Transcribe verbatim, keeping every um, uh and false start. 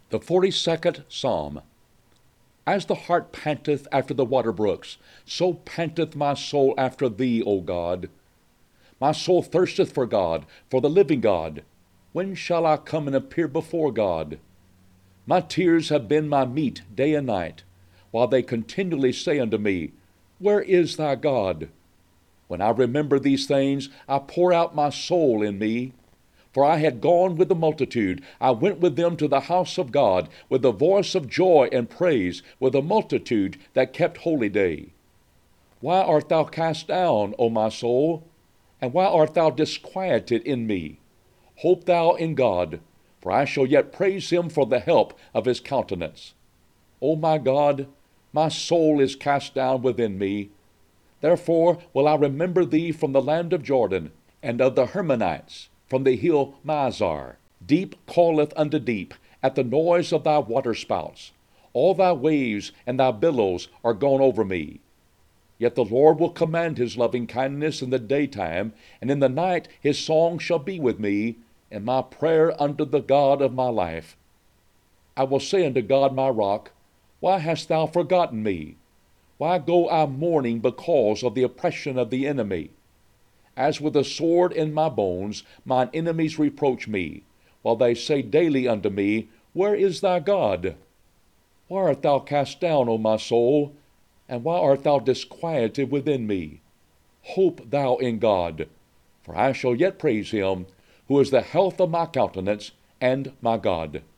The forty-second Psalm. As the hart panteth after the water brooks, so panteth my soul after thee, O God. My soul thirsteth for God, for the living God. When shall I come and appear before God? My tears have been my meat day and night, while they continually say unto me, Where is thy God? When I remember these things, I pour out my soul in me. For I had gone with the multitude, I went with them to the house of God, with the voice of joy and praise, with a multitude that kept holy day. Why art thou cast down, O my soul? And why art thou disquieted in me? Hope thou in God, for I shall yet praise him for the help of his countenance. O my God, my soul is cast down within me. Therefore will I remember thee from the land of Jordan, and of the Hermonites, from the hill Mizar. Deep calleth unto deep at the noise of thy waterspouts. All thy waves and thy billows are gone over me. Yet the Lord will command his loving kindness in the daytime, and in the night his song shall be with me, and my prayer unto the God of my life. I will say unto God my rock, Why hast thou forgotten me? Why go I mourning because of the oppression of the enemy? As with a sword in my bones, mine enemies reproach me, while they say daily unto me, Where is thy God? Why art thou cast down, O my soul? And why art thou disquieted within me? Hope thou in God, for I shall yet praise him, who is the health of my countenance and my God.